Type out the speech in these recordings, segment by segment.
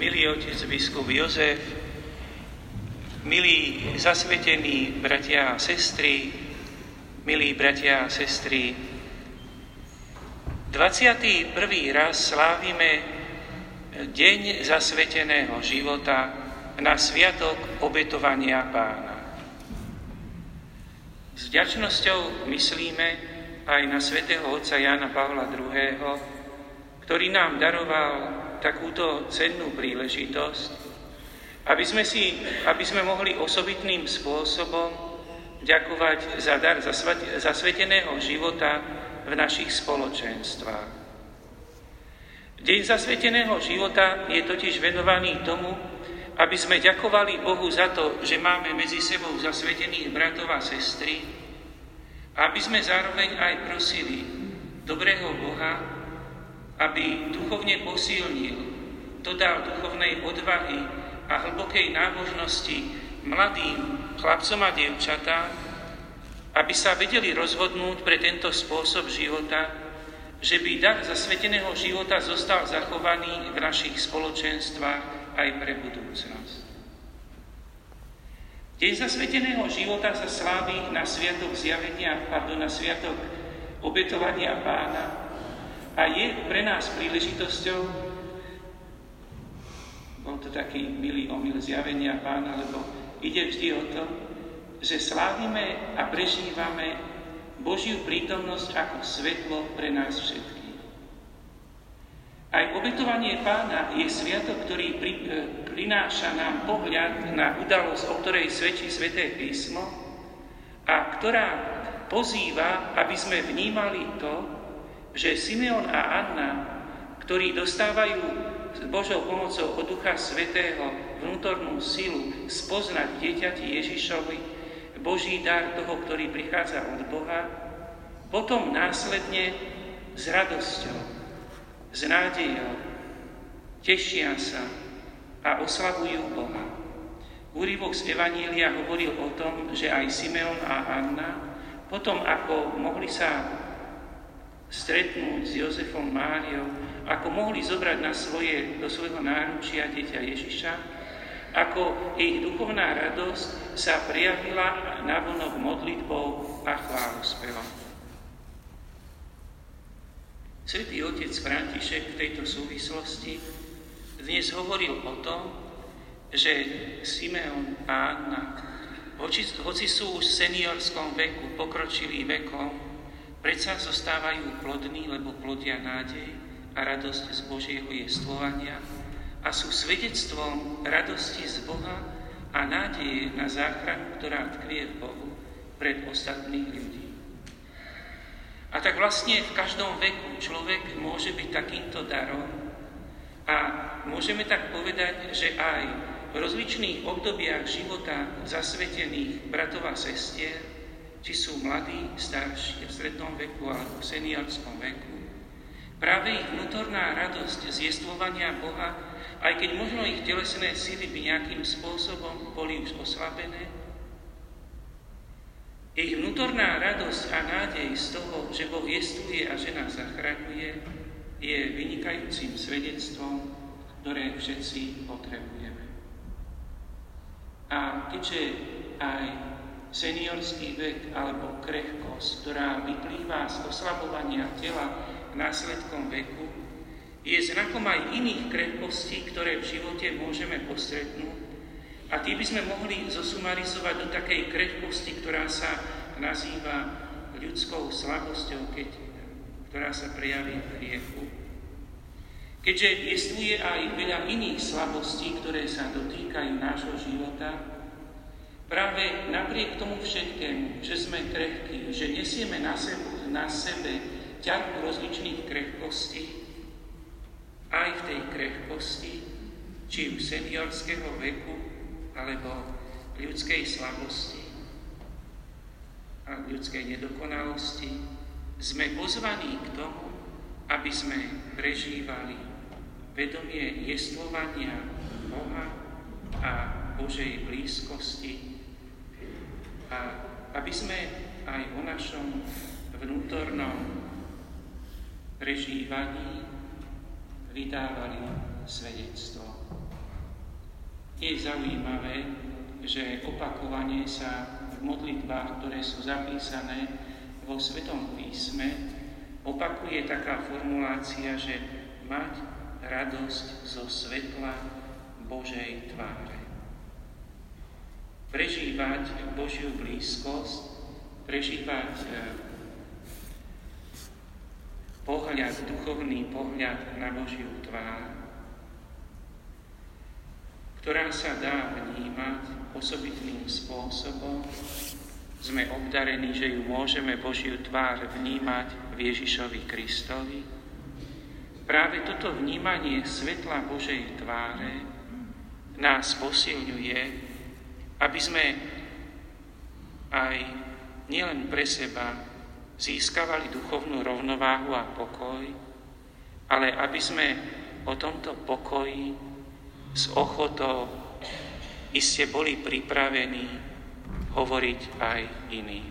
milý otec biskup Jozef, milí zasvetení bratia a sestry, milí bratia a sestry, 21. raz slávime Deň zasveteného života na sviatok obetovania Pána. S vďačnosťou myslíme aj na svätého otca Jána Pavla II., ktorý nám daroval takúto cennú príležitosť, aby sme mohli osobitným spôsobom ďakovať za dar zasveteného života v našich spoločenstvách. Deň zasveteného života je totiž venovaný tomu, aby sme ďakovali Bohu za to, že máme medzi sebou zasvetených bratov a sestry, a aby sme zároveň aj prosili dobrého Boha, aby duchovne posilnil, dodal duchovnej odvahy a hlbokej nábožnosti mladým chlapcom a dievčatám, aby sa vedeli rozhodnúť pre tento spôsob života, že by dar zasveteného života zostal zachovaný v našich spoločenstvách aj pre budúcnosť. Deň zasveteného života sa slávi na sviatok na sviatok obetovania Pána a je pre nás príležitosťou, bol to taký milý omyl zjavenia Pána, lebo ide vždy o to, že slávime a prežívame Božiu prítomnosť ako svetlo pre nás všetkých. Aj obetovanie Pána je sviatok, ktorý prináša nám pohľad na udalosť, o ktorej svedčí Sväté písmo a ktorá pozýva, aby sme vnímali to, že Simeon a Anna, ktorí dostávajú s Božou pomocou od Ducha Svätého vnútornú silu spoznať v dieťati Ježišovi Boží dar toho, ktorý prichádza od Boha, potom následne s radosťou, s nádejou tešia sa a oslavujú Boha. Úryvok z Evanília hovoril o tom, že aj Simeon a Anna potom, ako mohli sa stretnúť s Jozefom, Máriou, ako mohli zobrať do svojho náručia dieťa Ježiša, ako ich duchovná radosť sa prejavila navonok modlitbou a chválospevom. Svätý otec František v tejto súvislosti dnes hovoril o tom, že Simeon a Anna, hoci sú už v seniorskom veku, pokročilí vekom, predsa zostávajú plodní, lebo plodia nádej a radosť z Božieho jestvovania a sú svedectvom radosti z Boha a nádeje na záchranu, ktorá tkvie v Bohu pred ostatných ľudí. A tak vlastne v každom veku človek môže byť takýmto darom a môžeme tak povedať, že aj v rozličných obdobiach života zasvetených bratov a sestier, či sú mladí, starší, v strednom veku alebo v seniorskom veku, práve ich vnútorná radosť z jestvovania Boha, aj keď možno ich telesné sily by nejakým spôsobom boli už oslabené, ich vnútorná radosť a nádej z toho, že Boh jestvuje a že nás zachraňuje, je vynikajúcim svedectvom, ktoré všetci potrebujeme. A keďže aj seniorský vek alebo krehkosť, ktorá vyplýva z oslabovania tela následkom veku, je znakom aj iných krehkostí, ktoré v živote môžeme postretnúť. A tí by sme mohli zosumarizovať do takej krehkosti, ktorá sa nazýva ľudskou slabosťou, ktorá sa prejaví v hriechu. Keďže jestvuje aj veľa iných slabostí, ktoré sa dotýkajú nášho života, práve napriek tomu všetkému, že sme krehkí, že nesieme na sebe ťarchu rozličných krehkostí, aj v tej krehkosti, či už seniorského veku, alebo ľudskej slabosti a ľudskej nedokonalosti, sme pozvaní k tomu, aby sme prežívali vedomie jestvovania Boha a Božej blízkosti, a aby sme aj o našom vnútornom prežívaní vydávali svedectvo. Je zaujímavé, že opakovane sa v modlitbách, ktoré sú zapísané vo Svetom písme, opakuje taká formulácia, že mať radosť zo svetla Božej tváre. Prežívať Božiu blízkosť, prežívať duchovný pohľad na Božiu tvár, ktorá sa dá vnímať osobitným spôsobom. Sme obdarení, že ju môžeme Božiu tvár vnímať v Ježišovi Kristovi. Práve toto vnímanie svetla Božej tváre nás posilňuje, aby sme aj nielen pre seba získavali duchovnú rovnováhu a pokoj, ale aby sme o tomto pokoji s ochotou iste boli pripravení hovoriť aj iným.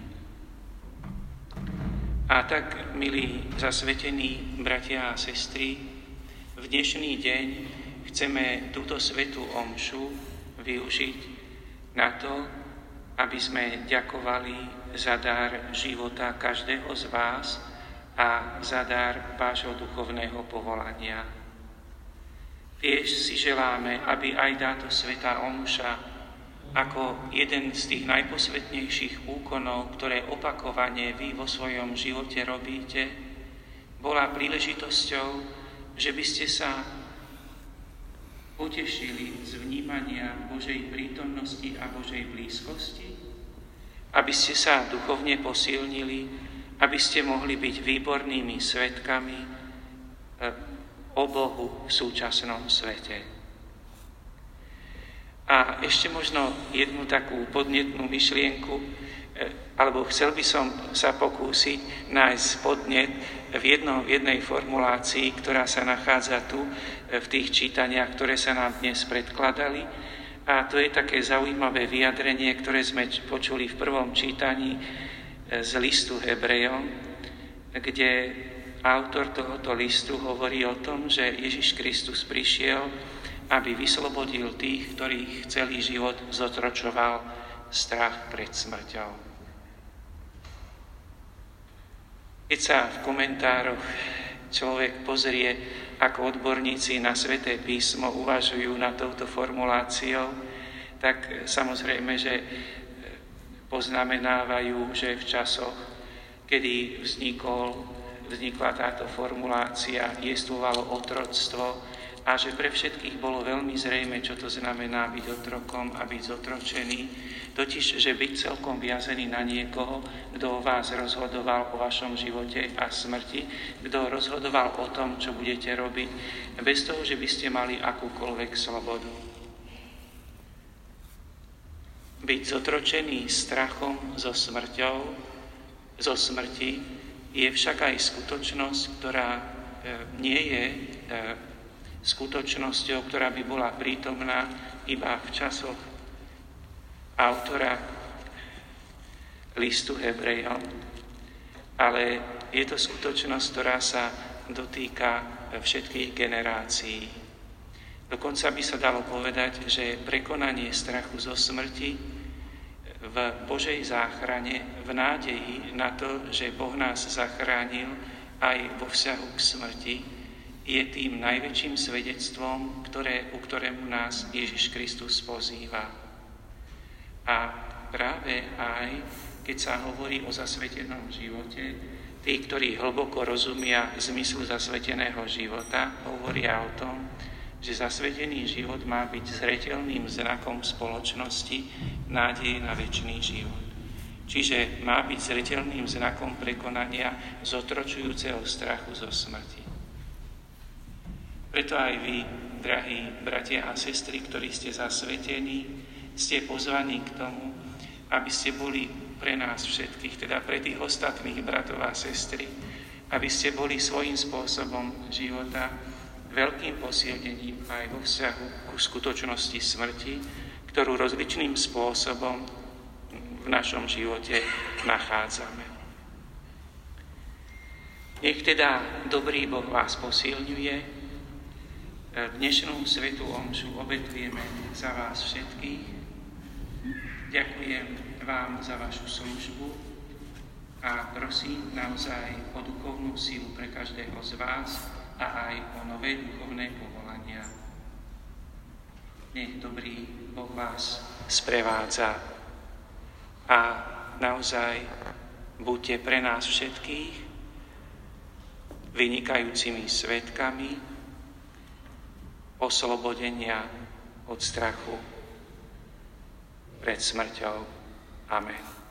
A tak, milí zasvetení bratia a sestry, v dnešný deň chceme túto svätú omšu využiť na to, aby sme ďakovali za dar života každého z vás a za dar vášho duchovného povolania. Tiež si želáme, aby aj táto svätá omša ako jeden z tých najposvetnejších úkonov, ktoré opakovane vy vo svojom živote robíte, bola príležitosťou, že by ste sa potešili z vnímania Božej prítomnosti a Božej blízkosti, aby ste sa duchovne posilnili, aby ste mohli byť výbornými svedkami o Bohu v súčasnom svete. A ešte možno jednu takú podnetnú myšlienku, alebo chcel by som sa pokúsiť nájsť podnet v jednej formulácii, ktorá sa nachádza tu v tých čítaniach, ktoré sa nám dnes predkladali. A to je také zaujímavé vyjadrenie, ktoré sme počuli v prvom čítaní z listu Hebrejom, kde autor tohoto listu hovorí o tom, že Ježiš Kristus prišiel, aby vyslobodil tých, ktorých celý život zotročoval strach pred smrťou. Keď sa v komentároch človek pozrie, ako odborníci na Sväté písmo uvažujú nad touto formuláciou, tak samozrejme, že poznamenávajú, že v časoch, kedy vznikla táto formulácia, jestvovalo otroctvo a že pre všetkých bolo veľmi zrejme, čo to znamená byť otrokom a byť zotročený. Totiž, že byť celkom viazený na niekoho, kto o vás rozhodoval o vašom živote a smrti, kto rozhodoval o tom, čo budete robiť, bez toho, že by ste mali akúkoľvek slobodu. Byť zotročený strachom zo smrti, je však aj skutočnosť, ktorá nie je skutočnosťou, ktorá by bola prítomná iba v časoch autora listu Hebrejom, ale je to skutočnosť, ktorá sa dotýka všetkých generácií. Dokonca by sa dalo povedať, že prekonanie strachu zo smrti v Božej záchrane, v nádeji na to, že Boh nás zachránil aj vo vzťahu k smrti, je tým najväčším svedectvom, ku ktorému nás Ježiš Kristus pozýva. A práve aj, keď sa hovorí o zasvetenom živote, tí, ktorí hlboko rozumia zmyslu zasveteného života, hovoria o tom, že zasvetený život má byť zreteľným znakom spoločnosti nádeje na večný život. Čiže má byť zreteľným znakom prekonania zotročujúceho strachu zo smrti. Preto aj vy, drahí bratia a sestry, ktorí ste zasvetení, ste pozvaní k tomu, aby ste boli pre nás všetkých, teda pre tých ostatných bratov a sestry, aby ste boli svojím spôsobom života veľkým posilnením aj vo vzťahu ku skutočnosti smrti, ktorú rozličným spôsobom v našom živote nachádzame. Nech teda dobrý Boh vás posilňuje, dnešnú svätú omšu obetujeme za vás všetkých. Ďakujem vám za vašu službu a prosím naozaj o duchovnú silu pre každého z vás a aj o nové duchovné povolania. Nech dobrý Boh vás sprevádza a naozaj buďte pre nás všetkých vynikajúcimi svedkami oslobodenia od strachu pred smrťou. Amen.